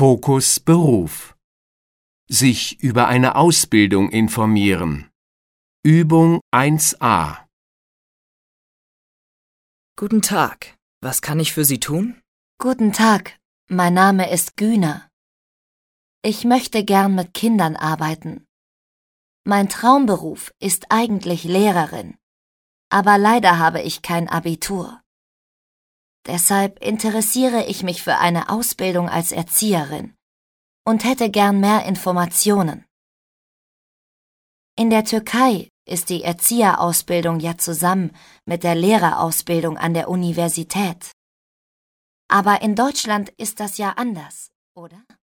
Fokus Beruf. Sich über eine Ausbildung informieren. Übung 1a. Guten Tag. Was kann ich für Sie tun? Guten Tag, mein Name ist Güner. Ich möchte gern mit Kindern arbeiten. Mein Traumberuf ist eigentlich Lehrerin, aber leider habe ich kein Abitur. Deshalb interessiere ich mich für eine Ausbildung als Erzieherin und hätte gern mehr Informationen. In der Türkei ist die Erzieherausbildung ja zusammen mit der Lehrerausbildung an der Universität. Aber in Deutschland ist das ja anders, oder?